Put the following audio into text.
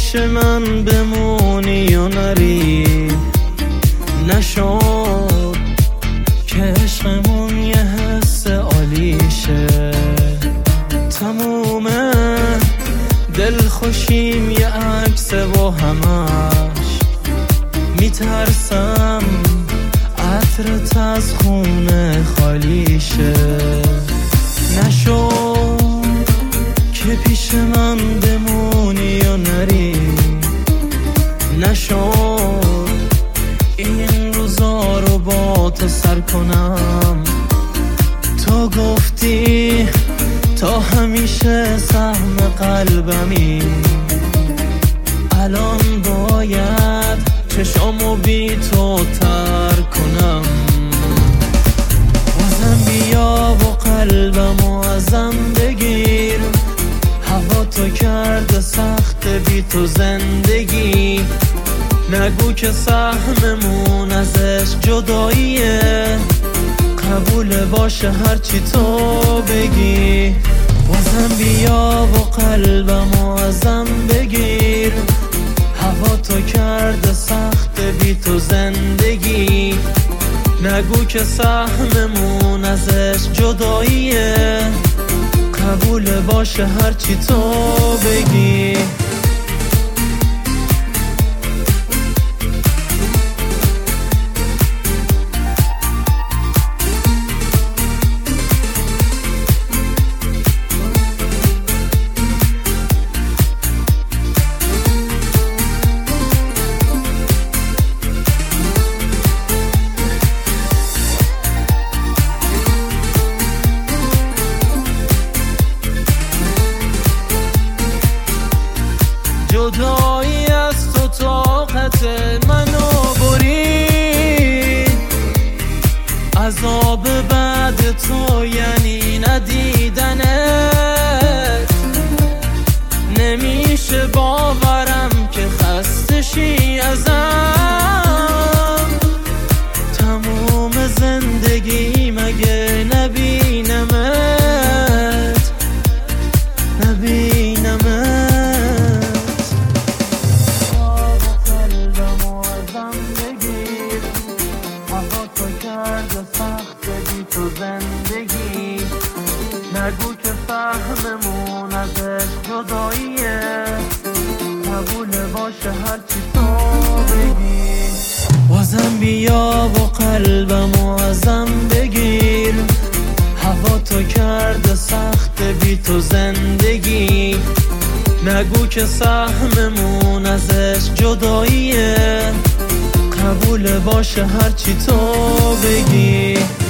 پیش من بمونی و نری، نشد که عشقمون یه حس عالیشه. تمومه دل خوشیم یه عکس با همش، میترسم عطرت از خونه خالیشه. نشد که پیش من بمونی و نری، نشد این روزا رو با تو سر کنم. تو گفتی تا همیشه سهم قلبمی، الان باید چشامو بی تو تر کنم. بازم بیا و قلبمو ازم بگیر، هوا تو کرده سخت بی تو زندگی. نگو که سهممون ازش جداییه، قبول باشه هرچی تو بگی. بازم بیا و قلبمو ازم بگیر، هوا تو کرده سخت بی تو زندگی. نگو که سهممون ازش جداییه، قبول باشه هرچی تو بگی. جدایی از تو طاقت منو برید، عذاب بعد تو یعنی ندیدنت. نمیشه باورم که خسته شی ازم، تموم زندگی مگه نبینمت، نبینمت. تو زندگی نگو که فهممون ازش جداییه، قبول باشه هرچی تو بگی. بازم بیا و قلبمو ازم بگیر، هوا تو کرده سخت بی تو زندگی. نگو که سهممون ازش جداییه، قبول باشه هرچی تو بگی.